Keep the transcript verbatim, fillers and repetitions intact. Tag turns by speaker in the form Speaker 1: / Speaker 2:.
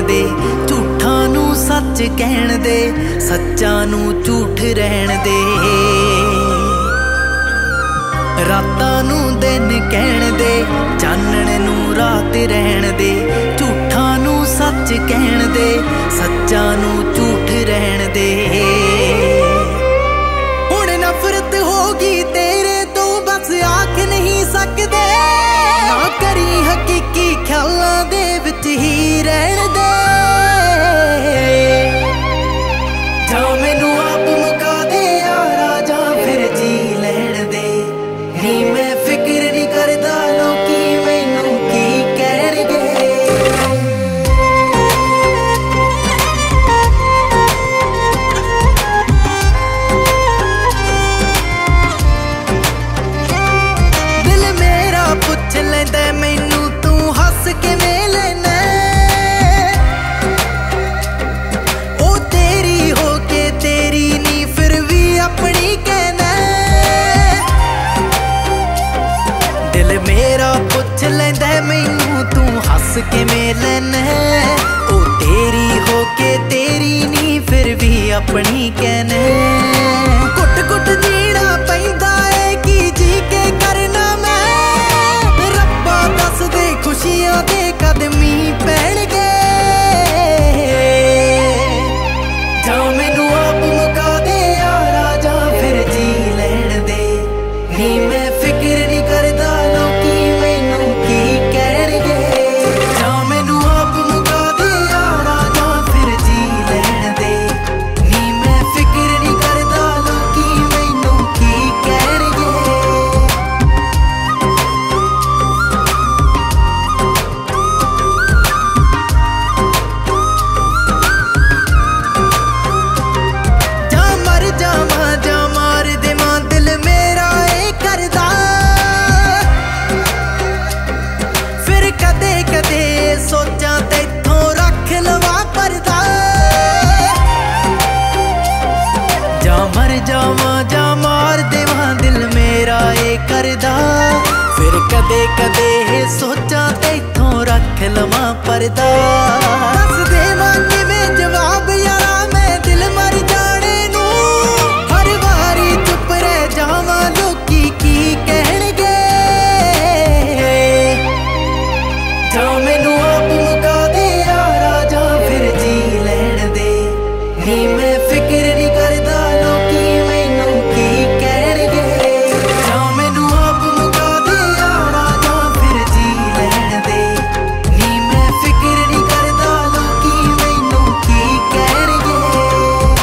Speaker 1: दे, झूठा नू सच कहण दे, सच्चा नू झूठ रहन दे। रातां नू दिन कहण दे, चानण नू रात रहन दे, झूठा नू सच कहण दे, सच्चा नू झूठ रहन दे। हुण नफरत होगी तेरे तो बस आख नहीं सकदे, ना करी हकीकी ख्यालां दे विच ही रहन दे। जा मैनू आप मुका दे यारा, जा फिर जी लैण दे। नी मैं फिक्र नहीं करदा लोकी मैनू की कहणगे। दिल मेरा पुछ लैंदा मैनू तू हस किवें लैना, ओ तेरी हो के तेरी नी फिर भी अपनी कहना। दिल मेरा पुछ लैंदा मैनू तू हस किवें लैना, ओ तेरी हो के तेरी नी फिर भी अपनी कहना। कुट कुट जीना पैंदा है कि जी के करना मैं, रब्बा दस दे खुशियां दे कदमी पैणगे। जा मैनू आप मुका दे यारा, जा फिर जी लैण दे। नी मैं फिक्र नहीं करदा लोकी मैनू की कहणगे। जा मैनू आप मुका दे यारा, जा फिर जी लैण दे। नी मैं फिक्र नहीं करदा लोकी मैनू की कहणगे। जा मर जावां जा मार देवां दिल मेरा ए करदा, फिर कदे कदे सोचां तैथों रख लवां परदा। जा मर जावां जा मार देवां दिल मेरा ए करदा, फिर कदे कदे सोचां तैथों रख लवां परदा।